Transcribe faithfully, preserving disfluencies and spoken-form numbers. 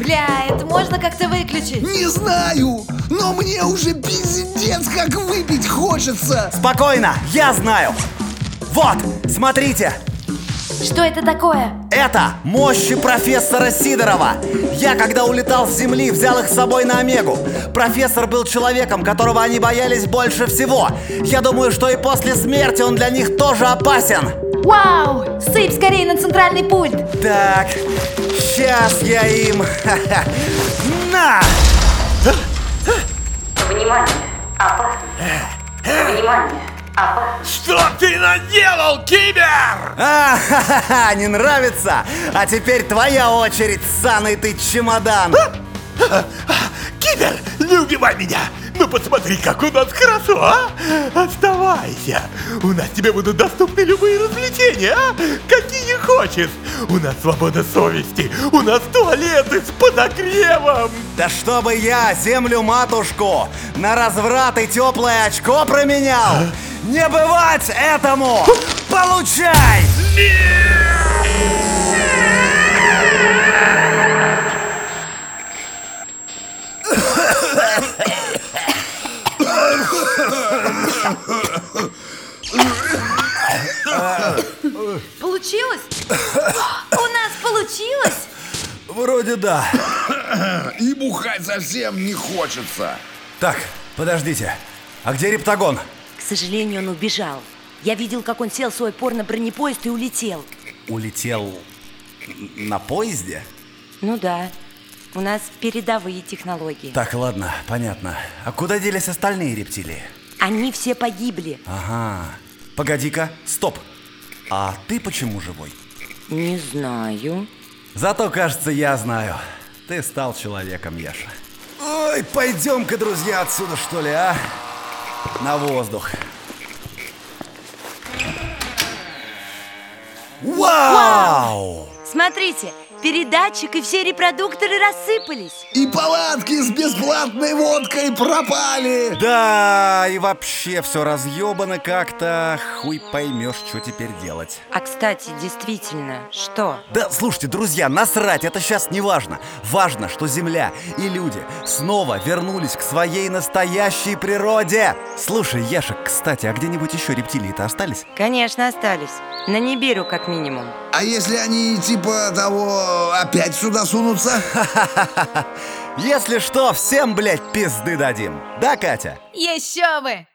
Бля, это можно как-то выключить? Не знаю, но мне уже пиздец как выпить хочется. Спокойно, я знаю. Вот, смотрите. Что это такое? Это мощи профессора Сидорова. Я, когда улетал с Земли, взял их с собой на Омегу. Профессор был человеком, которого они боялись больше всего. Я думаю, что и после смерти он для них тоже опасен. Вау! Сыпь скорее на центральный пульт. Так, сейчас я им... На! Внимание! Опасность! Внимание! Опасность! Что ты наделал, Кибер? А, ха-ха-ха, не нравится? А теперь твоя очередь, ссаный ты чемодан. Кибер, не убивай меня! Ну посмотри, как у нас хорошо, а? Оставайся! У нас тебе будут доступны любые развлечения, а? Какие хочешь! У нас свобода совести! У нас туалеты с подогревом! Да чтобы я землю-матушку на разврат и теплое очко променял! Не бывать этому! Получай! Получилось? У нас получилось? Вроде да. И бухать совсем не хочется. Так, подождите. А где Рептагон? К сожалению, он убежал. Я видел, как он сел в свой порно-бронепоезд и улетел. Улетел на поезде? Ну да, у нас передовые технологии. Так, ладно, понятно. А куда делись остальные рептилии? Они все погибли. Ага. Погоди-ка, стоп. А ты почему живой? Не знаю. Зато, кажется, я знаю. Ты стал человеком, Яша. Ой, пойдем-ка, друзья, отсюда, что ли, а? На воздух. Вау! Смотрите, передатчик и все репродукторы рассыпались. И палатки с бесплатной водкой пропали. Да, и вообще все разъебано как-то. Хуй поймешь, что теперь делать. А кстати, действительно, что? Да, слушайте, друзья, насрать, это сейчас не важно. Важно, что Земля и люди снова вернулись к своей настоящей природе. Слушай, Яша, кстати, а где-нибудь еще рептилии-то остались? Конечно, остались. На Нибиру, как минимум. А если они типа того опять сюда сунутся? Если что, всем, блядь, пизды дадим. Да, Катя? Еще бы!